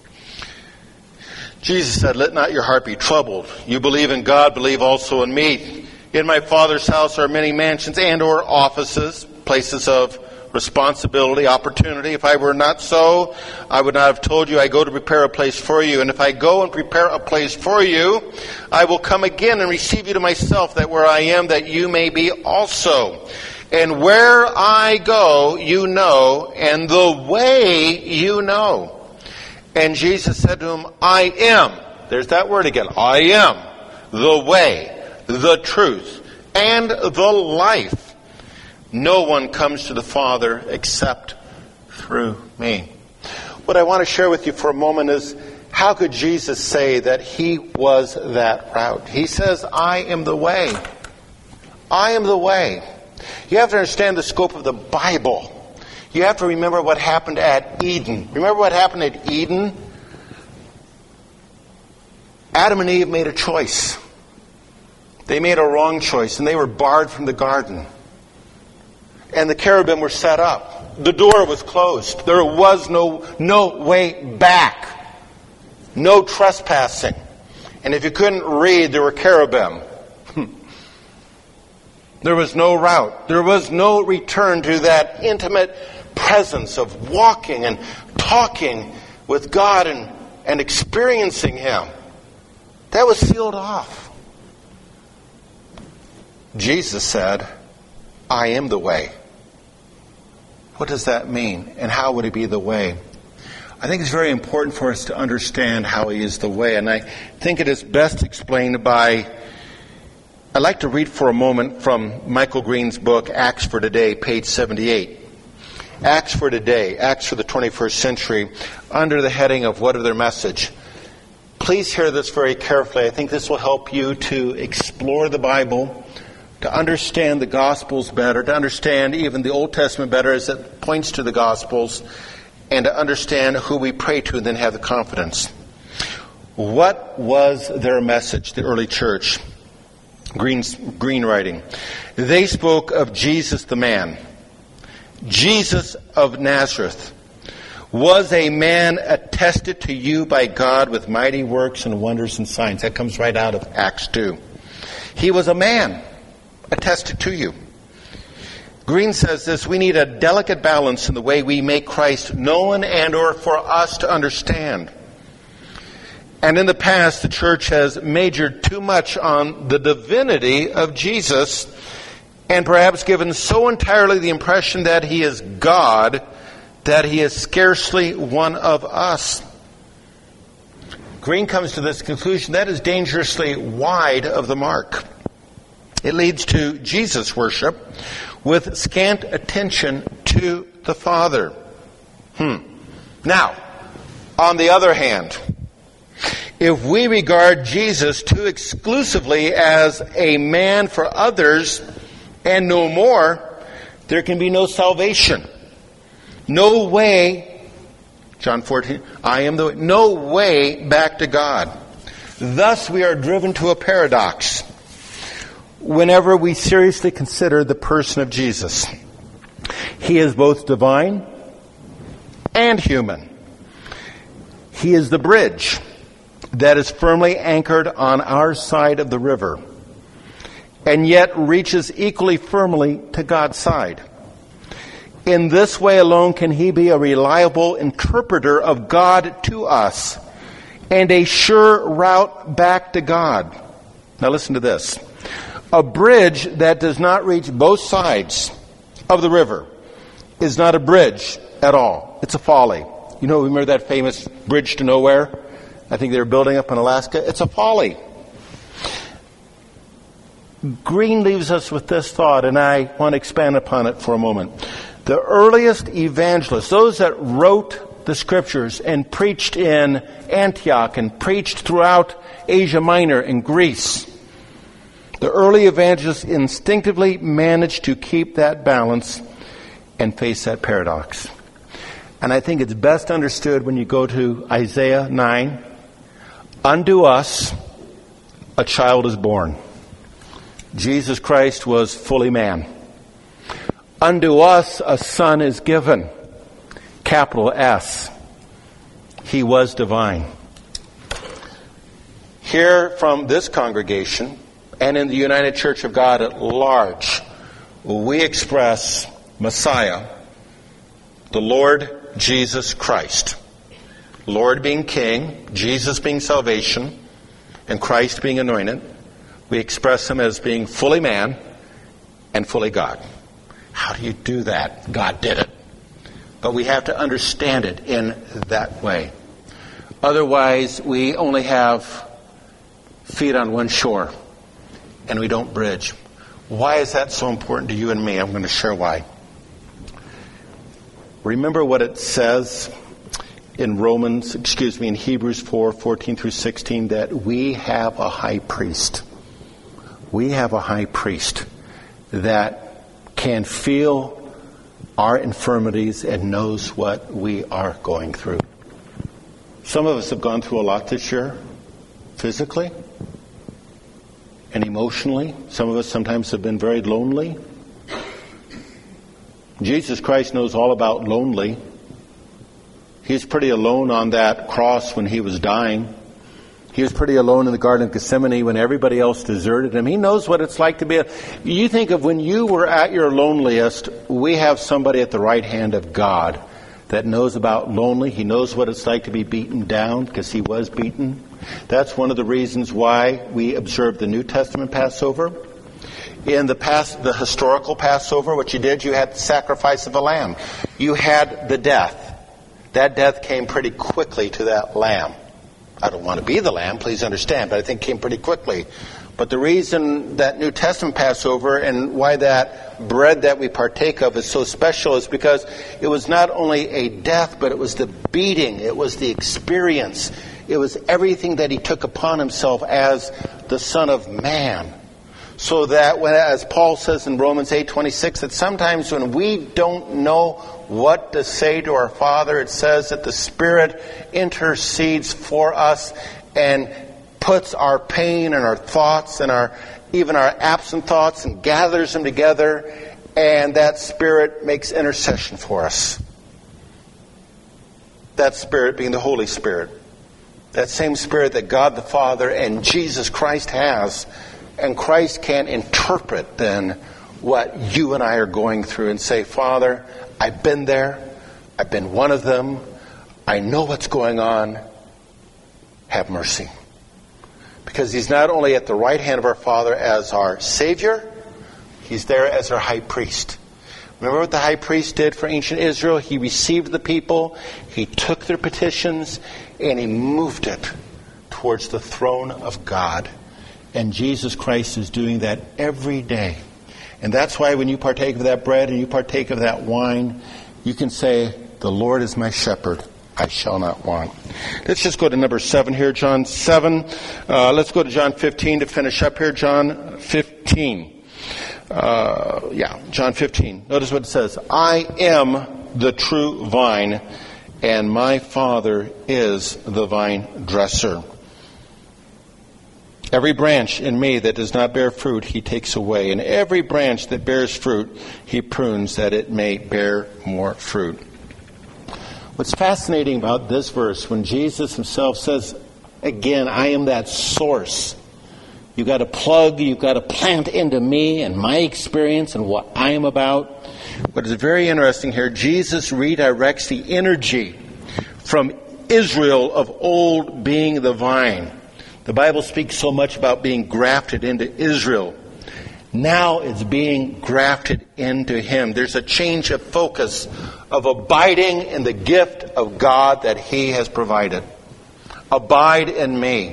Jesus said, let not your heart be troubled. You believe in God, believe also in me. In my Father's house are many mansions and or offices, places of responsibility, opportunity. If I were not so, I would not have told you I go to prepare a place for you. And if I go and prepare a place for you, I will come again and receive you to myself, that where I am, that you may be also. And where I go, you know, and the way you know. And Jesus said to him, I am. There's that word again. I am the way, the truth, and the life. No one comes to the Father except through me. What I want to share with you for a moment is, how could Jesus say that he was that route? He says, I am the way. I am the way. You have to understand the scope of the Bible. You have to remember what happened at Eden. Remember what happened at Eden? Adam and Eve made a choice. They made a wrong choice, and they were barred from the garden. And the cherubim were set up. The door was closed. There was no way back. No trespassing. And if you couldn't read, there were cherubim. There was no route. There was no return to that intimate presence of walking and talking with God and experiencing Him. That was sealed off. Jesus said, I am the way. What does that mean? And how would He be the way? I think it's very important for us to understand how He is the way. And I think it is best explained by, I'd like to read for a moment from Michael Green's book, Acts for Today, page 78. Acts for Today, Acts for the 21st Century, under the heading of What of Their Message. Please hear this very carefully. I think this will help you to explore the Bible, to understand the Gospels better, to understand even the Old Testament better as it points to the Gospels, and to understand who we pray to and then have the confidence. What was their message, the early church? Green writing. They spoke of Jesus the man. Jesus of Nazareth was a man attested to you by God with mighty works and wonders and signs. That comes right out of Acts 2. He was a man attested to you. Green says this, we need a delicate balance in the way we make Christ known and or for us to understand. And in the past, the church has majored too much on the divinity of Jesus and perhaps given so entirely the impression that He is God that He is scarcely one of us. Green comes to this conclusion that is dangerously wide of the mark. It leads to Jesus worship with scant attention to the Father. Now, on the other hand, if we regard Jesus too exclusively as a man for others and no more, there can be no salvation. No way, John 14, I am the way, no way back to God. Thus we are driven to a paradox whenever we seriously consider the person of Jesus. He is both divine and human. He is the bridge that is firmly anchored on our side of the river and yet reaches equally firmly to God's side. In this way alone can He be a reliable interpreter of God to us and a sure route back to God. Now listen to this. A bridge that does not reach both sides of the river is not a bridge at all. It's a folly. You know, remember that famous bridge to nowhere? I think they were building up in Alaska. It's a folly. Green leaves us with this thought, and I want to expand upon it for a moment. The earliest evangelists, those that wrote the Scriptures and preached in Antioch and preached throughout Asia Minor and Greece, the early evangelists instinctively managed to keep that balance and face that paradox. And I think it's best understood when you go to Isaiah 9. Unto us a child is born. Jesus Christ was fully man. Unto us a son is given. Capital S. He was divine. Here from this congregation and in the United Church of God at large, we express Messiah, the Lord Jesus Christ. Lord being King, Jesus being salvation, and Christ being anointed. We express Him as being fully man and fully God. How do you do that? God did it. But we have to understand it in that way. Otherwise, we only have feet on one shore, and we don't bridge. Why is that so important to you and me? I'm going to share why. Remember what it says in Hebrews 4:14 through 16, that we have a high priest. We have a high priest that can feel our infirmities and knows what we are going through. Some of us have gone through a lot this year, physically and emotionally. Some of us sometimes have been very lonely. Jesus Christ knows all about lonely. He was pretty alone on that cross when he was dying. He was pretty alone in the Garden of Gethsemane when everybody else deserted him. He knows what it's like to be You think of when you were at your loneliest, we have somebody at the right hand of God that knows about lonely. He knows what it's like to be beaten down because he was beaten. That's one of the reasons why we observe the New Testament Passover. In the historical Passover, what you did, you had the sacrifice of a lamb. You had the death. That death came pretty quickly to that lamb. I don't want to be the lamb, please understand, but I think it came pretty quickly. But the reason that New Testament Passover and why that bread that we partake of is so special is because it was not only a death, but it was the beating, it was the experience, it was everything that he took upon himself as the Son of Man. So that, as Paul says in Romans 8:26, that sometimes when we don't know what to say to our Father, it says that the Spirit intercedes for us and puts our pain and our thoughts and even our absent thoughts and gathers them together, and that Spirit makes intercession for us. That Spirit being the Holy Spirit. That same Spirit that God the Father and Jesus Christ has. And Christ can interpret then what you and I are going through and say, Father, I've been there. I've been one of them. I know what's going on. Have mercy. Because he's not only at the right hand of our Father as our Savior, he's there as our high priest. Remember what the high priest did for ancient Israel? He received the people, he took their petitions, and he moved it towards the throne of God. And Jesus Christ is doing that every day. And that's why when you partake of that bread and you partake of that wine, you can say, the Lord is my shepherd, I shall not want. Let's just go to number 7 here, John 7. Let's go to John 15 to finish up here. John 15. John 15. Notice what it says. I am the true vine, and my Father is the vine dresser. Every branch in me that does not bear fruit, he takes away. And every branch that bears fruit, he prunes that it may bear more fruit. What's fascinating about this verse, when Jesus himself says, again, I am that source. You've got to plug, you've got to plant into me and my experience and what I am about. What is very interesting here, Jesus redirects the energy from Israel of old being the vine. The Bible speaks so much about being grafted into Israel. Now it's being grafted into him. There's a change of focus of abiding in the gift of God that he has provided. Abide in me.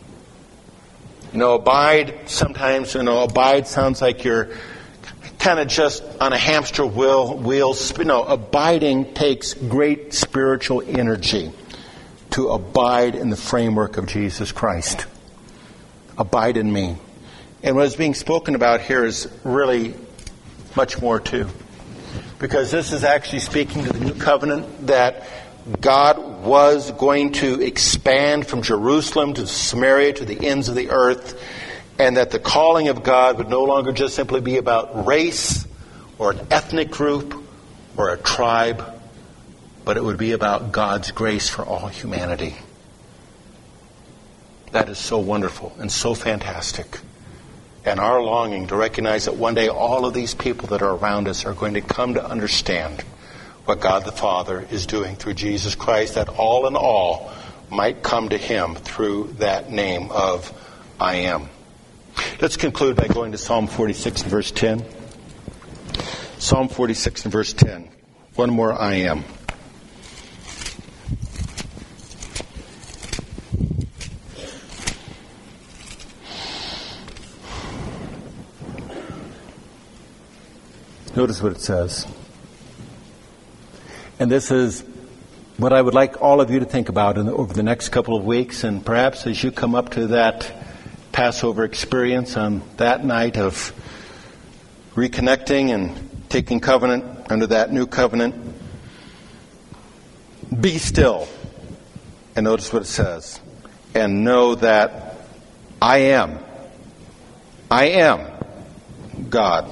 Abide sometimes, abide sounds like you're kind of just on a hamster wheel. Abiding takes great spiritual energy to abide in the framework of Jesus Christ. Abide in me. And what is being spoken about here is really much more too. Because this is actually speaking to the new covenant that God was going to expand from Jerusalem to Samaria to the ends of the earth, and that the calling of God would no longer just simply be about race or an ethnic group or a tribe, but it would be about God's grace for all humanity. That is so wonderful and so fantastic. And our longing to recognize that one day all of these people that are around us are going to come to understand what God the Father is doing through Jesus Christ, that all in all might come to him through that name of I am. Let's conclude by going to Psalm 46 and verse 10. Psalm 46 and verse 10. One more I am. Notice what it says. And this is what I would like all of you to think about over the next couple of weeks, and perhaps as you come up to that Passover experience on that night of reconnecting and taking covenant under that new covenant. Be still. And notice what it says. And know that I am God.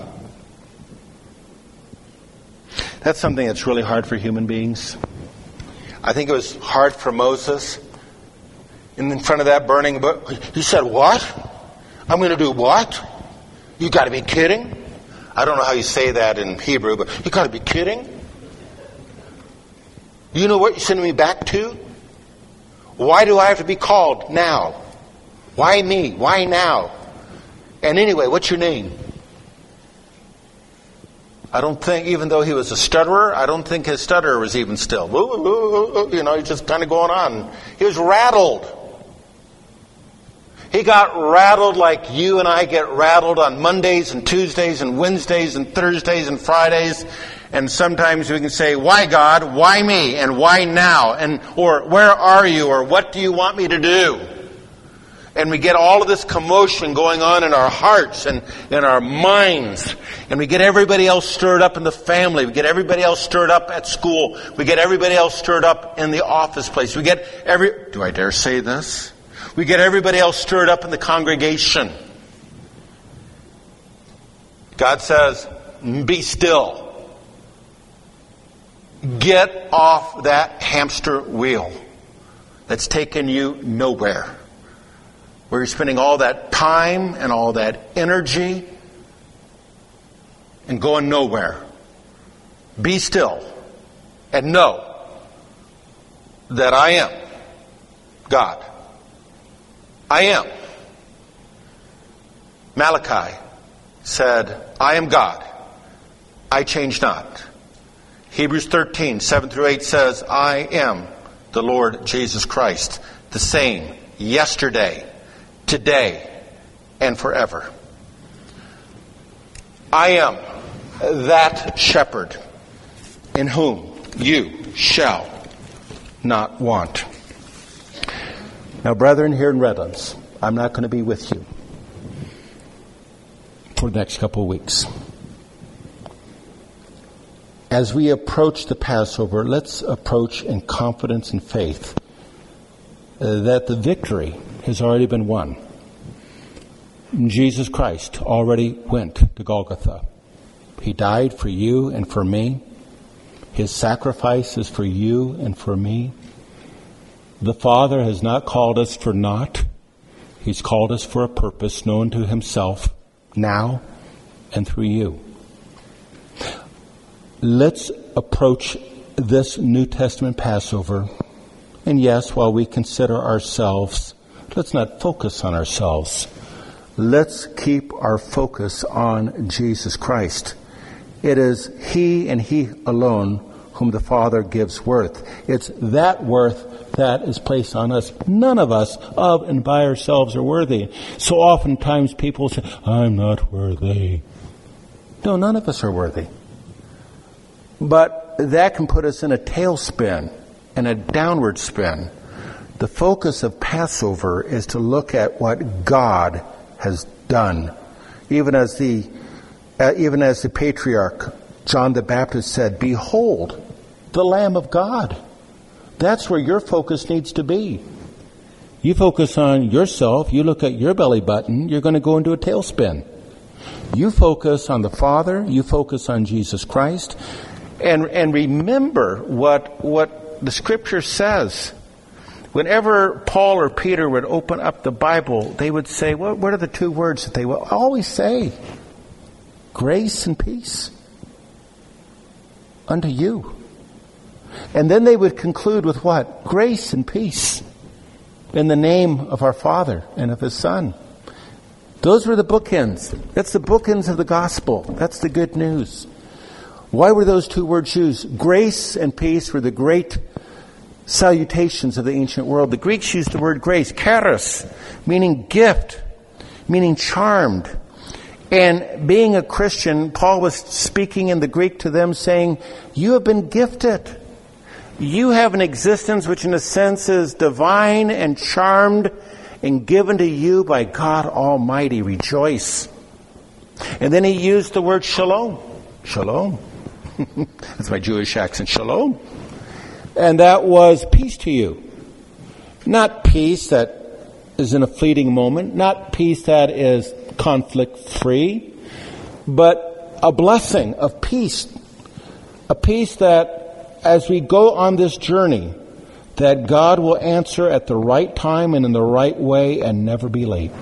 That's something that's really hard for human beings. I think it was hard for Moses. In front of that burning bush, he said, what? I'm going to do what? You got to be kidding. I don't know how you say that in Hebrew, but you got to be kidding. You know what you're sending me back to? Why do I have to be called now? Why me? Why now? And anyway, what's your name? I don't think, even though he was a stutterer, I don't think his stutter was even still. You know, he's just kind of going on. He was rattled. He got rattled like you and I get rattled on Mondays and Tuesdays and Wednesdays and Thursdays and Fridays. And sometimes we can say, why God? Why me? And why now? And or where are you? Or what do you want me to do? And we get all of this commotion going on in our hearts and in our minds. And we get everybody else stirred up in the family. We get everybody else stirred up at school. We get everybody else stirred up in the office place. We get do I dare say this? We get everybody else stirred up in the congregation. God says, be still. Get off that hamster wheel that's taken you nowhere. Where you're spending all that time and all that energy and going nowhere. Be still and know that I am God. I am. Malachi said, I am God. I change not. Hebrews 13, 7 through 8 says, I am the Lord Jesus Christ, the same yesterday, today, and forever. I am that shepherd in whom you shall not want. Now, brethren, here in Redlands, I'm not going to be with you for the next couple of weeks. As we approach the Passover, let's approach in confidence and faith that the victory has already been won. Jesus Christ already went to Golgotha. He died for you and for me. His sacrifice is for you and for me. The Father has not called us for naught. He's called us for a purpose known to himself now and through you. Let's approach this New Testament Passover. And yes, while we consider ourselves, let's not focus on ourselves. Let's keep our focus on Jesus Christ. It is He and He alone whom the Father gives worth. It's that worth that is placed on us. None of us of and by ourselves are worthy. So oftentimes people say, I'm not worthy. No, none of us are worthy. But that can put us in a tailspin and a downward spin. The focus of Passover is to look at what God has done. Even as the patriarch John the Baptist said, behold, the Lamb of God. That's where your focus needs to be. You focus on yourself, you look at your belly button, you're going to go into a tailspin. You focus on the Father, you focus on Jesus Christ, and remember what the Scripture says. Whenever Paul or Peter would open up the Bible, they would say, what are the two words that they will always say? Grace and peace unto you. And then they would conclude with what? Grace and peace in the name of our Father and of His Son. Those were the bookends. That's the bookends of the gospel. That's the good news. Why were those two words used? Grace and peace were the great salutations of the ancient world. The Greeks used the word grace, charis, meaning gift, meaning charmed. And being a Christian, Paul was speaking in the Greek to them saying, you have been gifted. You have an existence which in a sense is divine and charmed and given to you by God Almighty. Rejoice. And then he used the word shalom. Shalom. That's my Jewish accent, shalom. And that was peace to you. Not peace that is in a fleeting moment, not peace that is conflict-free, but a blessing of peace. A peace that, as we go on this journey, that God will answer at the right time and in the right way and never be late.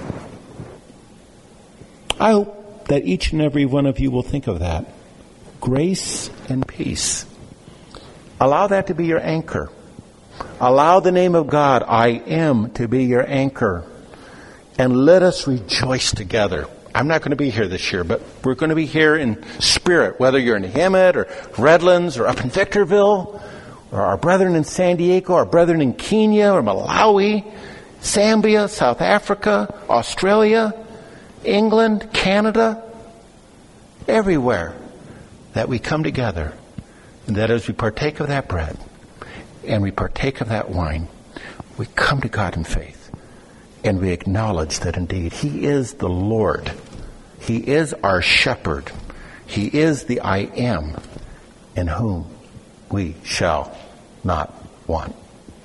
I hope that each and every one of you will think of that. Grace and peace. Allow that to be your anchor. Allow the name of God, I am, to be your anchor. And let us rejoice together. I'm not going to be here this year, but we're going to be here in spirit, whether you're in Hemet or Redlands or up in Victorville, or our brethren in San Diego, our brethren in Kenya or Malawi, Zambia, South Africa, Australia, England, Canada, everywhere, that we come together, and that as we partake of that bread and we partake of that wine, we come to God in faith and we acknowledge that indeed He is the Lord. He is our shepherd. He is the I am in whom we shall not want.